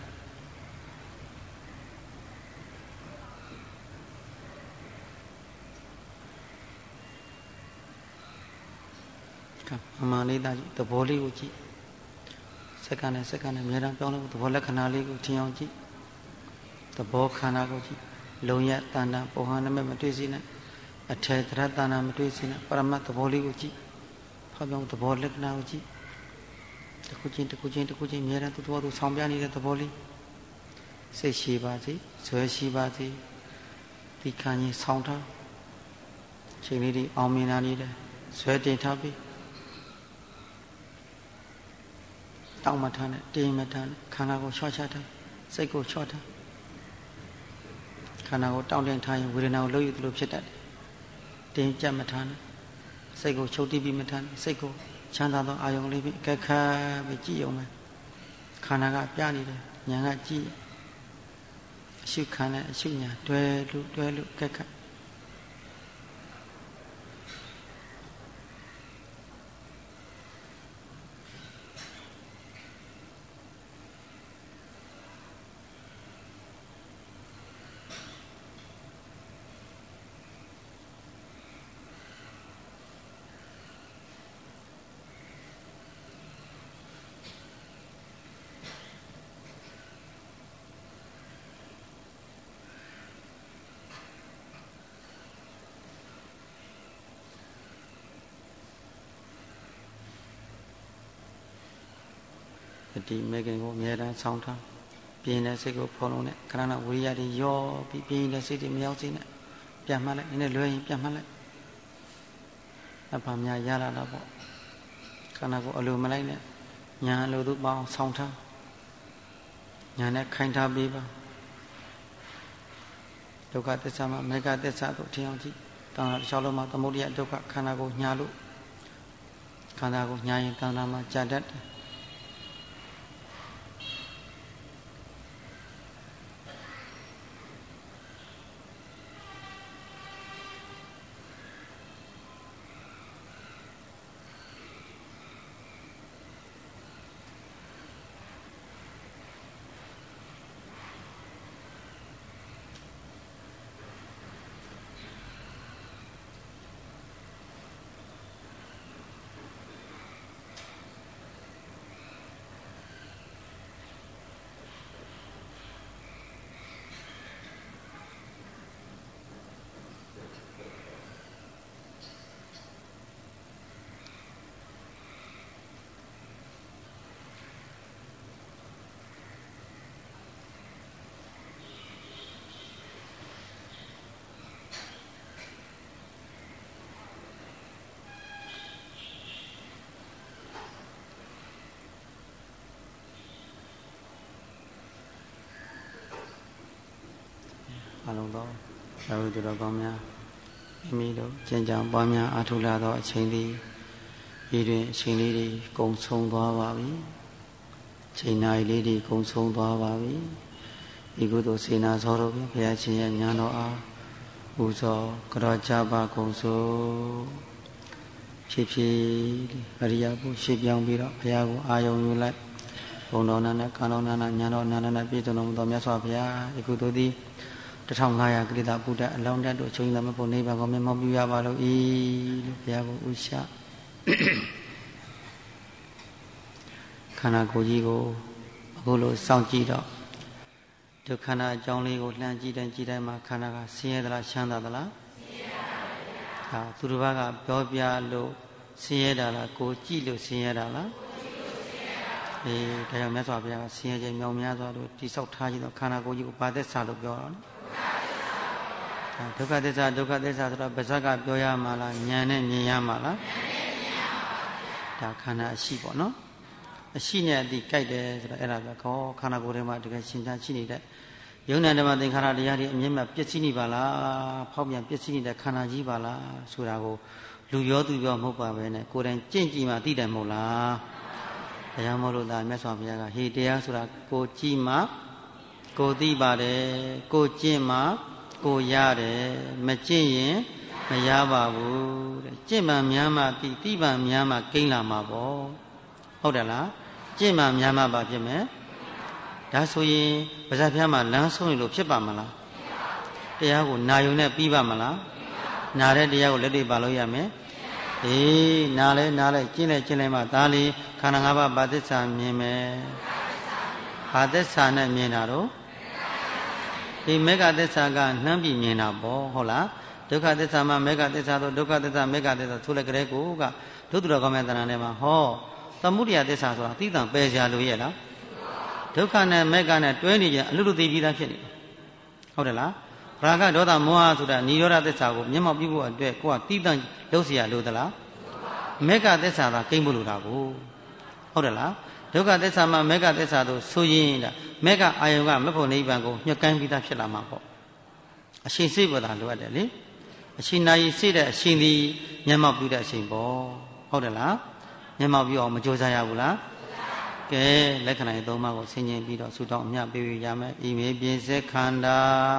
အမှန်လေးသားကြည့်သဘောလေးကိုကြည့်စက္ကန့်နဲ့စက္ကန့်နဲ့အများအားပြောင်းလို့သဘောလက္ခဏာလေးကိုထင်အောင်ကြည့်သဘောခန္ဓာကိုကြည့်လုံရတဏ္ဍပုံဟန်နဲ့မတွေ့စေနဲ့အထေသရတဏ္ဍမတွေ့စေနဲ့ပရမတ်သဘောလေးကိုကြည့်ဖောက်ပြောင်းသဘောလက္ခဏာကိုကြည့်တစ်ခုချင်းတစ်ခုချင်းတစ်ခုချင်းအများအားသူ့တော်သူဆောင်ပြနေတဲ့သဘောလေးစိတ်ရှိပါစေဇွဲရှိပါစေဒီခံရင်ဆောင်းထားချိန်လေးဒီအောင်မြင်လာနေတယ်ဇွဲတင်ထားပြီးတောင်းမထားနဲ့တင်းမထားနဲ့ခန္ဓာကိုချော့ချထားစိတ်ကိုချော့ထားခန္ဓာကိုတောင်းတင်ထားရင်ဝေဒနာကိုလှုပ်ယူသလိုဖြစ်တတ်တယ်တင်းကြပ်မထားနဲ့စိတ်ကိုချုပ်တိပြီးမထားနဲ့စိတ်ကိုချမ်းသာသောအာယုံလေးပြီးအကက်ခတ်ပြီးကြည့်အောင်မယ်ခန္ဓာကပြနေတယ်ဉာဏ်ကကြည့်အရှုခံနဲ့အရှုဉာဏ်တွဲလို့တွဲလို့အကက်ခတ်ဒီမေခင်ကိုအများအားဆောင်းထားပြင်းတဲ့စိတ်ကိုဖော်လုံးနဲ့ခဏခဏဝိရိယတွေရောပြီးပြင်းတဲ့စိတ်တွေမရောက်စေနဲ့ပြန်မှတ်လိုက်နည်းနည်းလွယ်ရင်ပြန်မှတ်လိုက်အပ္ပများရလာတော့ပေါ့ခန္ဓာကိုအလိုမလိုက်နဲ့ညာအလိုသူပေါင်းဆောင်းထားညာနဲ့ခိုင်းထားပေးပါဒုက္ခသစ္စာမှာမေဃသစ္စာတို့ထင်အောင်ကြည့်တောင်းတာတစ်လျှောက်လုံးမှာသမုဒိယဒုက္ခခန္ဓာကိုညာလို့ခန္ဓာကိုညာရင်ခန္ဓာမှာကြာတတ်တယ်အလုံးသောသာဝတ္တတော်ကောင်းများမိမိတို့ကျင့်ကြံပွားများအားထုတ်လာသောအချိန်သည်ဤတွင်အချိန်လေးတွေကုန်ဆုံးသွားပါပြီ။ချိန်နာရီလေးတွေကုန်ဆုံးသွားပါပြီ။ဤကုသိုလ်စေနာသောတော်ဘုရားရှင်ရဲ့ဉာဏ်တော်အားပူဇော်ကြောကြပါကုန်စို့ဖြစ်ဖြစ်အရိယာဘုရှိပြောင်းပြီးတော့ဘုရားကိုအာယုံယူလိုက်ဘုံတော်နာနဲ့ကာလောနာနဲ့ဉာဏ်တော်နာနဲ့ပြည့်စုံတော်မူသောမြတ်စွာဘုရားဤကုသိုလ်သည်တစ်ထောင်ငါးရာကိလေသာပုဒ္ဒအလောင်းတတ်တို့အချင်းသမဖို့နိဗ္ဗာန်ကိုမျက်မှောက်ပြုရပါလို့ဤလို့ဘုရားကိုဥရှခန္ဓာကိုယ်ကြီးကိုအခုလိုစောင့်ကြည့်တော့ဒုက္ခနာအကြောင်းလေးကိုလှမ်းကြည့်တိုင်းကြည့်တိုင်းမှာခန္ဓာကဆင်းရဲသလားချမ်းသာသလားဆင်းရဲပါဗျာဟာသူတစ်ပါးကပြောပြလို့ဆင်းရဲတာလားကိုကြည့်လို့ဆင်းရဲတာလားအေးဒါကြောင့်မြတ်စွာဘုရားကဆင်းရဲခြင်းမြောင်များစွာတို့တိဆောက်ထားခြင်းတော့ခန္ဓာကိုယ်ကြီးကိုဘာသက်စာလို့ပြောတာလဲဟဒုက္ခသစ္စာဒုက္ခသစ္စာဆိုတော့ပါဇက်ကပြောရမှာလားဉာဏ်နဲ့မြင်ရမှာလားဒါခန္ဓာအရှိပေါ့နော်အရှိနဲ့အတိကြိုက်တယ်ဆိုတော့အဲ့ဒါကခေါ်ခန္ဓာကိုယ်ထဲမှာတကယ်ရှင်းချရှိနေတဲ့ယုံနာဓမ္မသင်္ခါရတရားတွေအမြဲမှပျက်စီးနေပါလားဖောက်ပြန်ပျက်စီးနေတဲ့ခန္ဓာကြီးပါလားဆိုတာကိုလူပြောသူပြောမဟုတ်ပါပဲနဲ့ကိုယ်တိုင်ကြင့်ကြည့်မှသိတယ်မဟုတ်လားတရားမလို့သားမြတ်စွာဘုရားကဟေတရားဆိုတာကိုကြည့်မှကိုသိပါတယ်ကိုကျင့်မှကိုရတယ်မကျင့်ရင်မရပါဘူးတဲ့ကျင့်မှများမှသိသိမှများမှကိန်းလာမှာပေါ့ဟုတ်တယ်လားကျင့်မှများမှပါဖြစ်မယ်ဒါဆိုရင်ပါဇက်ဖျားမှာလမ်းဆုံးနေလို့ဖြစ်ပါမလားတရားကိုနာယုံနဲ့ပြီးပါမလားနာတဲ့တရားကိုလက်တွေ့ပါလို့ရမယ်အေးနားလဲနားလဲကျင့်လဲကျင့်လဲမှဒါလေးခန္ဓာ၅ပါးဗာသစ္စာမြင်မယ်ဗာသစ္စာနဲ့မြင်တာတော့ဒီမေဃသစ္စာကနှမ်းပြီးမြင်တာပေါ့ဟုတ်လားဒုက္ခသစ္စာမှာမေဃသစ္စာတော့ဒုက္ခသစ္စာမေဃသစ္စာဆိုလဲကြတဲ့ကိုကဒုတိယကောင်းမဲ့တဏ္ဍာထဲမှာဟောသမုဒယသစ္စာဆိုတာသိတံပယ်ရှားလို့ရဲ့လားဒုက္ခနဲ့မေဃနဲ့တွဲနေကြအလူလူသိပြီးသားဖြစ်နေဟုတ်တယ်လားရာဂဒေါသမောဟဆိုတာនិရောဓသစ္စာကိုမျက်မှောက်ပြုဖို့အတွက်ကိုကသိတံလုပ်เสียလို့သလားမေဃသစ္စာကကိမ့်ဖို့လိုတာကိုဟုတ်တယ်လားဒုက္ခသစ္စာမှာမေဃသစ္စာတို့ဆိုရင်ဒါမေဃအာယုံကမဖို့နိဗ္ဗာန်ကိုညှက်ကိုင်းပြီးသားဖြစ်လာမှာပေါ့အရှင်စိတ်ပေါ်တာလိုအပ်တယ်လေအရှင်နာယီစိတ်တဲ့အရှင်ဒီမျက်မှောက်ပြုတဲ့အရှင်ပေါ့ဟုတ်တယ်လားမျက်မှောက်ပြုအောင်မကြိုးစားရဘူးလားကဲလက္ခဏာရေးသုံးပါးကိုဆင်ခြင်ပြီးတော့ဆုတောင်းအမြတ်ပေးရမယ်ဤမေပြည့်စက်ခန္ဓာ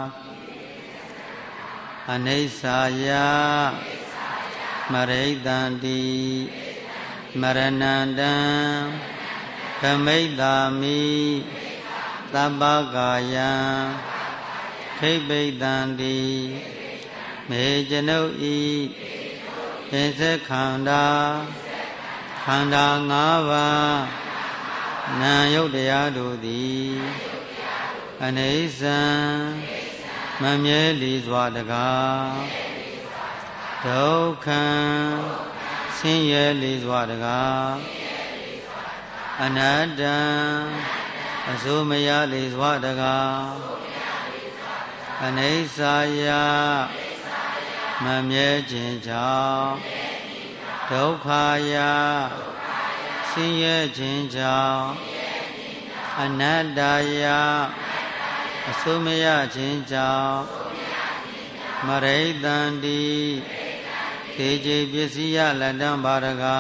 အနိစ္စယမရိတံတိမရဏန္တံခမိတ္တာမိသဗ္ဗကာယံခိဗိတံတိမေဇနုဤပြည့်စက်ခန္ဓာခန္ဓာ၅ပါးနာယုတ်တရားတို့သည်အနိစ္စံမမြဲလီစွာတကားဒုက္ခံဆင်းရဲလီစွာတကားအနတ္တံအစိုးမရလီစွာတကားအနိစ္စယမမြဲခြင်းကြောင့်ဒုက္ခယဆင်းရဲခြင်းကြောင့်အနတ္တယအစိုးမရခြင်းကြောင့်မရိတံတိသေကြေပစ္စည်းယလက်တံဘာရက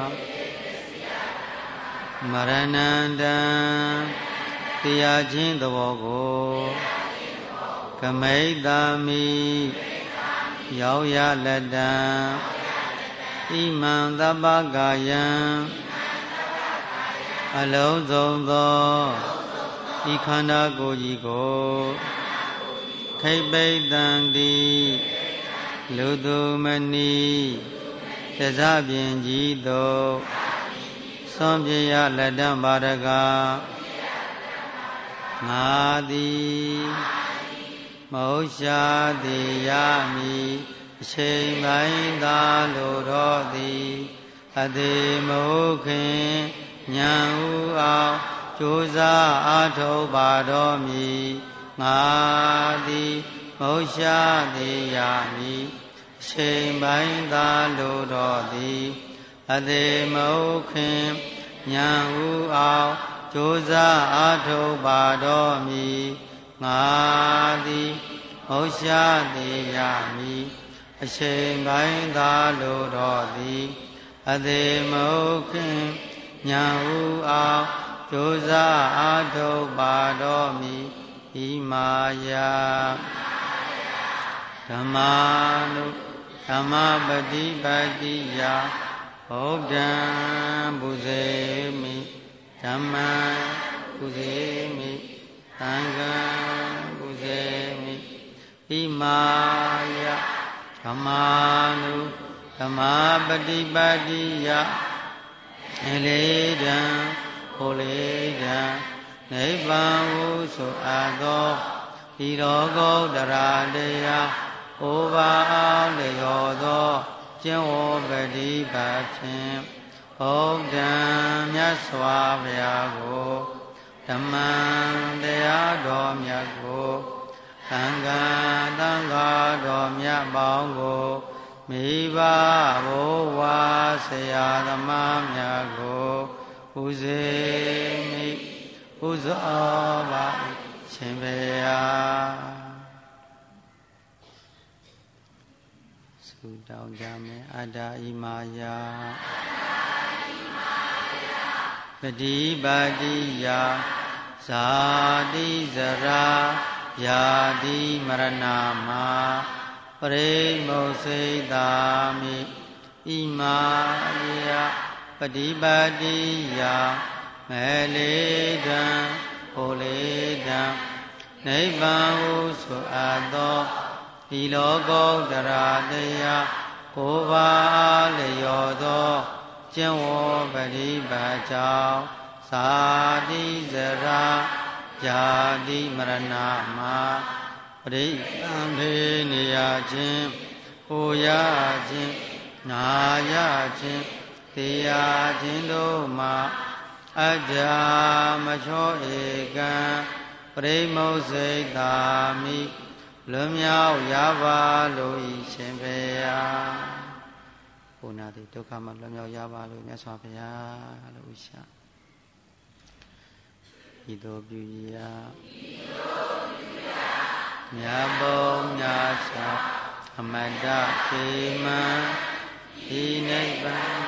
မရဏန္တံတရားခြင်းသဘောကိုကမိတ္တာမိရောက်ရလက်တံဣမံသဗ္ဗကာယံအလုံးစုံသောဤခန္ဓာကိုယ်ကြီးကိုခိပိတံတိလူသူမနီသဇပြင်ကြီးသို့သွန်ပြရလက်တံဘာရကငါသည်မဟုတ်ရှာသည်ရမည်အချိန်ပိုင်းသာလိုတော်သည်အသေးမဟုတ်ခင်ဉာဏ်ဥအောင်ကြိုးစားအားထုတ်ပါတော်မူငါသည်မဟုတ်ရှာသည်ရမည်အချိန်ပိုင်းသာလိုတော်သည်အသေးမဟုတ်ခင်ဉာဏ်ဥအောင်ကြိုးစားအားထုတ်ပါတော်မူငါသည်မဟုတ်ရှာသည်ရမည်အချိန်ပိုင်းသာလိုတော်သည်အသေးမဟုတ်ခင်ဉာဏ်ဥအောင်ကြိုးစားအားထုတ်ပါတော်မူဣမာယဓမ္မာနုဓမ္မပฏิပတ်တိယဗုဒ္ဓံပူဇေမိဓမ္မံပူဇေမိသံဃံပူဇေမိဣမာယဓမ္မာနုဓမ္မပฏิပတ်တိယအလေတံဟိုလေတံနိဗ္ဗာန်ဟုဆိုအပ်သောဤတော်ဂုတ္တရာတရားဩဘာအားလျော်သောကျင့်ဝတ်ပฏิပတ်ဖြင့်ဘုဒ္ဓံမြတ်စွာဘုရားကိုဓမ္မံတရားတော်မြတ်ကိုအသံဃာသံဃာတော်မြတ်ပေါင်းကိုမိဘဘိုးဝါဆရာသမားများကိုဥစေမိဥဇောပါရှင်ပေယဆုတောင်းကြမယ်အတ္တဣမာယပฏิပါတိယဇာတိဇရာယာတိမရဏမာပရိမုစိတာမိဣမာယပฏิပါတိယမေလေတံဟိုလေတံနိဗ္ဗာန်ဟုဆိုအပ်သောဒီလောကုတ္တရာတရားကိုယ်ပါလျော်သောကျင့်ဝတ်ပฏิပတ်ကြောင့်သာတိဇရာယာတိမရဏမှာပရိသံဖေနေရခြင်းဟိုရခြင်းနာရခြင်းတရားခြင်းတို့မှာအတ္တမချောဧကံပရိမုစိတာမိလွန်မြောက်ရပါလို့ဤရှင်ဖေယဘုနာတိဒုက္ခမှလွန်မြောက်ရပါလို့မြတ်စွာဘုရားလို့ဥရှာဤသို့ပြုရာမြတ်ဘုံမြတ်စွာအမတ္တခေမံဤနိဗ္ဗာန်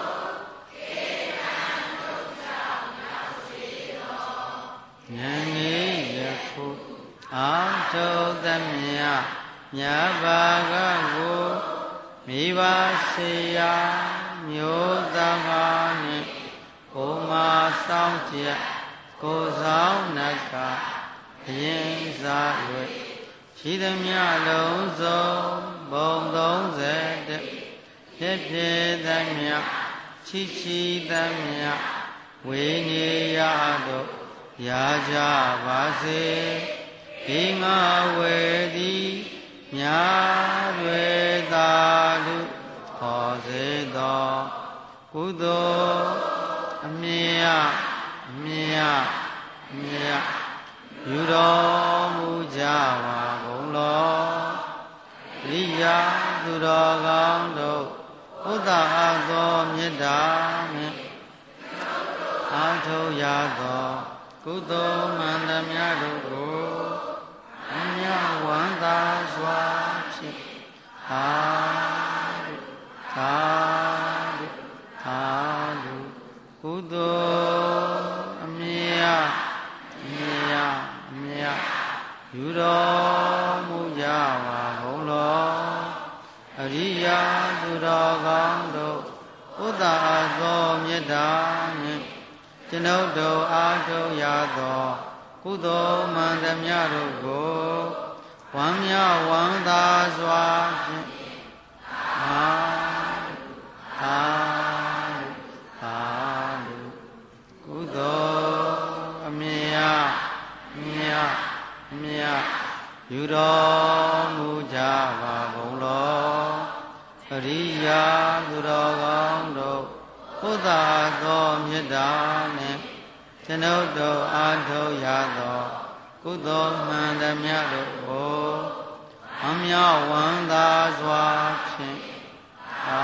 ဉာဏ်ဤယခုအာထုသမြတ်မြတ်ဘာကကိုမိဘဆေယမျိုးသားငါနှင့်ကိုမာဆောင်ကျက်ကိုဆောင်နကဘယင်စား၍ရှိသမျှလုံးစုံဘုံသုံးဆယ်တဖြစ်ဖြစ်သမျှချီချီသမျှဝိနေယတို့ရာကြပါစေဒီငါဝေသည်မြာတွေသာလူခေါ်စေသောကုသိုလ်အမြတ်အမြတ်အမြတ်ယူတော်မူကြပါကုန်လောရိယာသူတော်ကောင်းတို့ဥဒ္ဒအသောမေတ္တာနှင့်အာထုရသောကုသိုလ်မှန်သမျှတို့ကိုအမြတ်ဝန္တာစွာဖြင့်သာဓုသာဓုသာဓုကုသိုလ်အမြတ်အမြတ်အမြတ်ယူတော်မူကြပါကုန်လောအရိယာသူတော်ကောင်းတို့ဥဒ္ဒအသောမေတ္တာနှင့်ကျွန်ုပ်တို့အားထုတ်ရသောကုသိုလ်မှန်သမျှတို့ကိုဝမ်းမြောက်ဝမ်းသာစွာဖြင့်သာသာသာကုသိုလ်အမြတ်အမြတ်အမြတ်ယူတော်မူကြပါကုန်လောအရိယာသူတော်ကောင်းတို့ဘုဒ္ဓသောမေတ္တာနှင့်ကျွန်ုပ်တို့အားထုတ်ရသောကုသိုလ်မှန်သမျှတို့ကိုအမြောက်ဝမ်းသာစွာဖြင့်အာ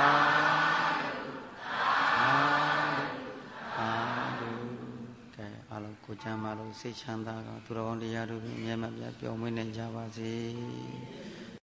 အာအာကဲအားလုံးကိုချမ်းသာလို့စိတ်ချမ်းသာတော့သူတော်ကောင်းတရားတို့အမြဲမပြတ်ပျော်မွေးနေကြပါစေ